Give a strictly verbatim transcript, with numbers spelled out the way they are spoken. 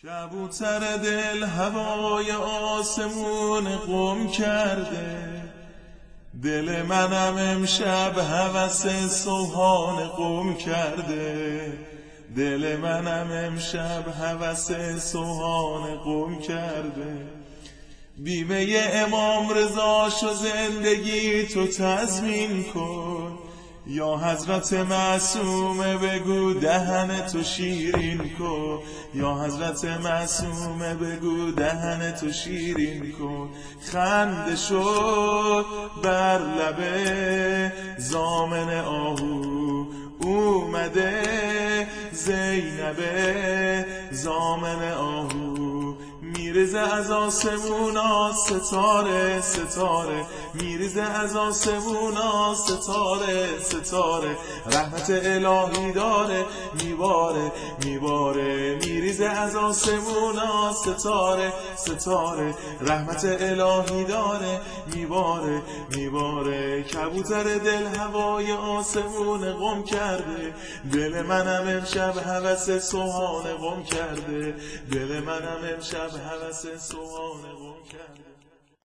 کبوتر دل هوای آسمون قم کرده، دل منم امشب هوس سوهان قم کرده، دل منم امشب هوس سوهان قم کرده. بیمه امام رضا شو زندگی تو تضمین کن، یا حضرت معصومه بگو دهن تو شیرین کن، یا حضرت معصومه بگو دهن تو شیرین کن. خنده شد بر لبه زامن آهو، اومده زینبه زامن آهو. میرزه از آسمونا ستاره ستاره، میرزه از آسمونا ستاره ستاره. رحمت الهی داره میباره میباره، میریزه از آسمونا ستاره ستاره. رحمت الهی داره میباره میباره. کبوتر دل هوای آسمون قم کرده، دل منم امشب هوس سوهان قم کرده، دل منم امشب هوس سوهان قم کرده.